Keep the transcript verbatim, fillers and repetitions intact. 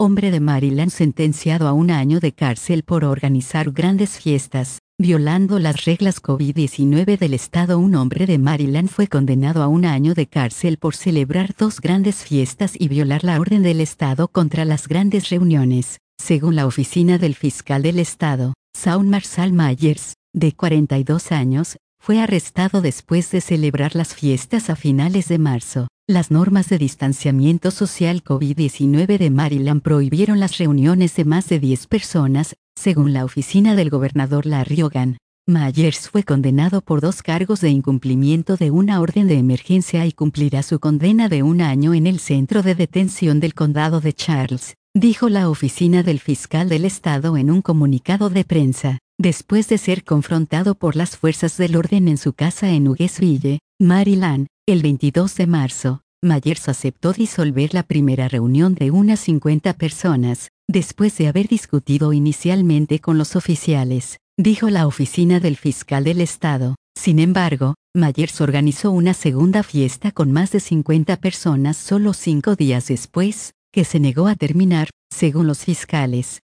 hombre de Maryland sentenciado a un año de cárcel por organizar grandes fiestas, violando las reglas COVID diecinueve del estado. Un hombre de Maryland fue condenado a un año de cárcel por celebrar dos grandes fiestas y violar la orden del estado contra las grandes reuniones, según la oficina del fiscal del estado. Shawn Marshall Myers, de cuarenta y dos años, fue arrestado después de celebrar las fiestas a finales de marzo. Las normas de distanciamiento social COVID diecinueve de Maryland prohibieron las reuniones de más de diez personas, según la oficina del gobernador Larry Hogan. Myers fue condenado por dos cargos de incumplimiento de una orden de emergencia y cumplirá su condena de un año en el centro de detención del condado de Charles, dijo la oficina del fiscal del estado en un comunicado de prensa. Después de ser confrontado por las fuerzas del orden en su casa en Hughesville, Maryland, el veintidós de marzo, Myers aceptó disolver la primera reunión de unas cincuenta personas, después de haber discutido inicialmente con los oficiales, dijo la oficina del fiscal del estado. Sin embargo, Myers organizó una segunda fiesta con más de cincuenta personas solo cinco días después, que se negó a terminar, según los fiscales.